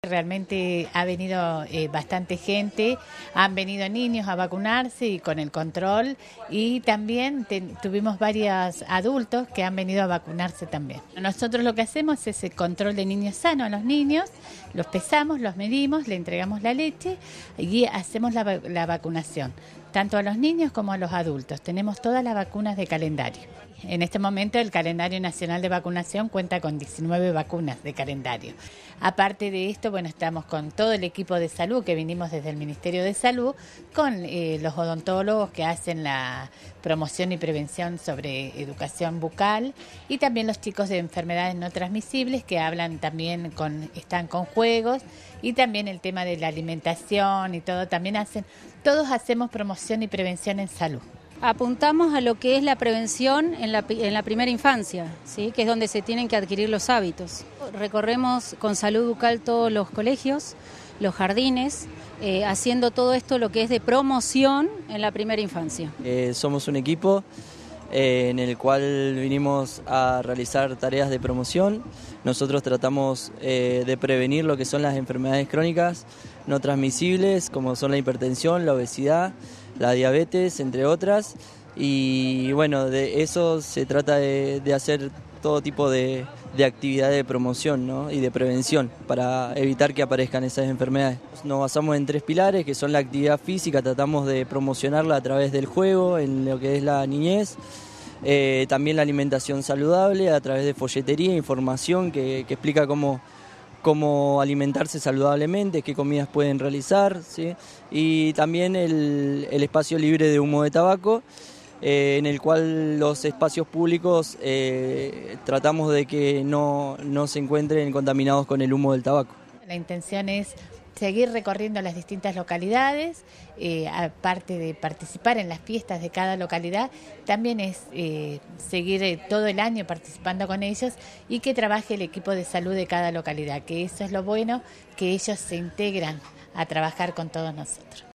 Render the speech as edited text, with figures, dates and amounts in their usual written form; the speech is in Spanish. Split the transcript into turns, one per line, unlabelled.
realmente ha venido bastante gente, han venido niños a vacunarse y con el control, y también tuvimos varios adultos que han venido a vacunarse también. Nosotros lo que hacemos es el control de niños sanos a los niños, los pesamos, los medimos, le entregamos la leche y hacemos la vacunación, tanto a los niños como a los adultos. Tenemos todas las vacunas de calendario. En este momento el calendario nacional de vacunación cuenta con 19 vacunas de calendario. Aparte de esto, bueno, estamos con todo el equipo de salud que vinimos desde el Ministerio de Salud, con los odontólogos que hacen la promoción y prevención sobre educación bucal, y también los chicos de enfermedades no transmisibles que hablan también están con juegos, y también el tema de la alimentación y todo, todos hacemos promoción y prevención en salud.
Apuntamos a lo que es la prevención en la primera infancia, ¿sí? Que es donde se tienen que adquirir los hábitos. Recorremos con salud bucal todos los colegios, los jardines, haciendo todo esto lo que es de promoción en la primera infancia.
Somos un equipo en el cual vinimos a realizar tareas de promoción. Nosotros tratamos de prevenir lo que son las enfermedades crónicas no transmisibles, como son la hipertensión, la obesidad, la diabetes, entre otras, y bueno, de eso se trata de hacer todo tipo de actividad de promoción, ¿no? Y de prevención para evitar que aparezcan esas enfermedades. Nos basamos en 3 pilares, que son la actividad física, tratamos de promocionarla a través del juego, en lo que es la niñez, también la alimentación saludable a través de folletería, información que explica cómo alimentarse saludablemente, qué comidas pueden realizar, ¿sí? Y también el espacio libre de humo de tabaco, en el cual los espacios públicos tratamos de que no se encuentren contaminados con el humo del tabaco.
La intención es seguir recorriendo las distintas localidades, aparte de participar en las fiestas de cada localidad, también es seguir todo el año participando con ellos y que trabaje el equipo de salud de cada localidad, que eso es lo bueno, que ellos se integran a trabajar con todos nosotros.